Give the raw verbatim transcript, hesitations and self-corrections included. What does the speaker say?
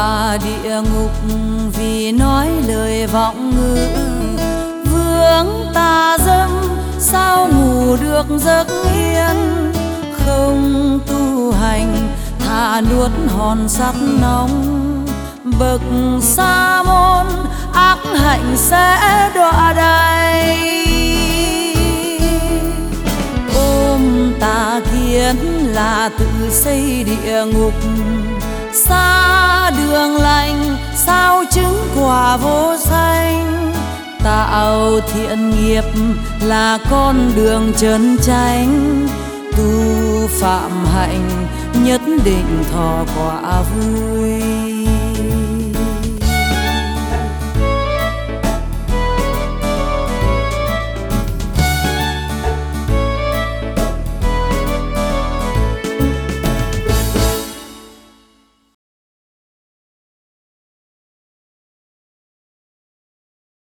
đọa địa ngục vì nói lời vọng ngữ. Vướng tà dâm sao ngủ được giấc yên, không tu hành thà nuốt hòn sắt nóng. Bậc sa môn ác hạnh sẽ đọa đày, ôm tà kiến là tự xây địa ngục. Xa đường lành sao chứng quả vô sanh, tạo thiện nghiệp là con đường chân chánh. Tu phạm hạnh nhất định thọ quả vui.